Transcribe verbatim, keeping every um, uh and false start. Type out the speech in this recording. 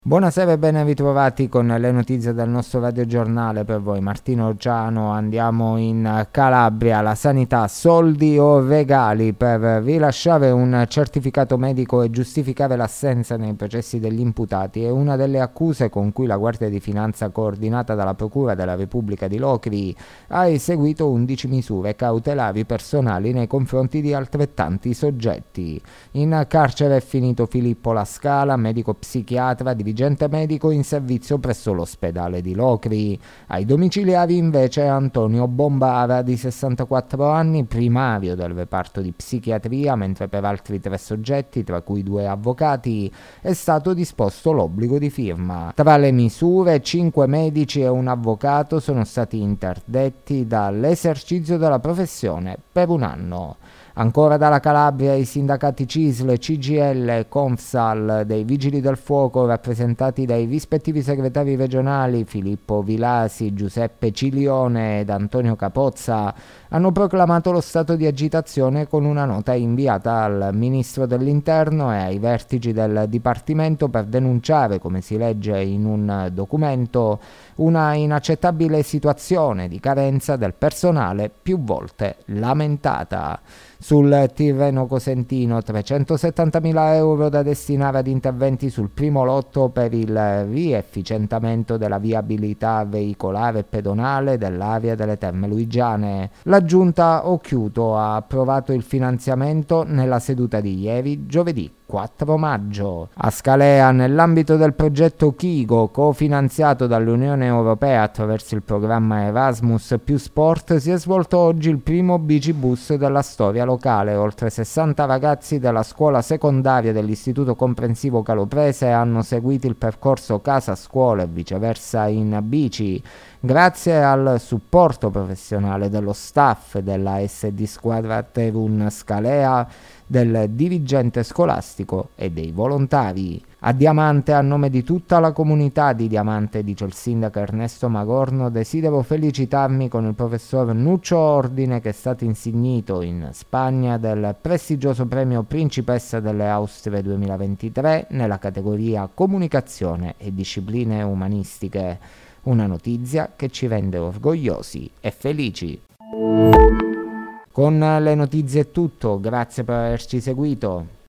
Buonasera e ben ritrovati con le notizie del nostro radiogiornale per voi. Martino Orgiano, andiamo in Calabria, la sanità, soldi o regali per rilasciare un certificato medico e giustificare l'assenza nei processi degli imputati è una delle accuse con cui la Guardia di Finanza, coordinata dalla Procura della Repubblica di Locri, ha eseguito undici misure cautelari personali nei confronti di altrettanti soggetti. In carcere è finito Filippo La Scala, medico psichiatra, dirigente medico in servizio presso l'ospedale di Locri. Ai domiciliari invece Antonio Bombara, di sessantaquattro anni, primario del reparto di psichiatria, mentre per altri tre soggetti, tra cui due avvocati, è stato disposto l'obbligo di firma. Tra le misure, cinque medici e un avvocato sono stati interdetti dall'esercizio della professione per un anno. Ancora dalla Calabria, i sindacati C I S L, C G I L e Confsal dei Vigili del Fuoco, rappresentati dai rispettivi segretari regionali Filippo Vilasi, Giuseppe Cilione ed Antonio Capozza, hanno proclamato lo stato di agitazione con una nota inviata al Ministro dell'Interno e ai vertici del Dipartimento per denunciare, come si legge in un documento, una inaccettabile situazione di carenza del personale più volte lamentata. Sul Tirreno Cosentino, trecentosettantamila euro da destinare ad interventi sul primo lotto per il riefficientamento della viabilità veicolare e pedonale dell'area delle Terme Luigiane. La Giunta Occhiuto ha approvato il finanziamento nella seduta di ieri, giovedì quattro maggio. A Scalea, nell'ambito del progetto Chigo, cofinanziato dall'Unione Europea attraverso il programma Erasmus più Sport, si è svolto oggi il primo bicibus della storia locale. Oltre sessanta ragazzi della scuola secondaria dell'Istituto Comprensivo Caloprese hanno seguito il percorso casa-scuola e viceversa in bici, grazie al supporto professionale dello staff della S D Squadra Terun Scalea, del dirigente scolastico e dei volontari. A Diamante, a nome di tutta la comunità di Diamante, dice il sindaco Ernesto Magorno, desidero felicitarmi con il professor Nuccio Ordine, che è stato insignito in Spagna del prestigioso premio Principessa delle Austrie duemilaventitré nella categoria Comunicazione e Discipline Umanistiche. Una notizia che ci rende orgogliosi e felici. Con le notizie è tutto, grazie per averci seguito.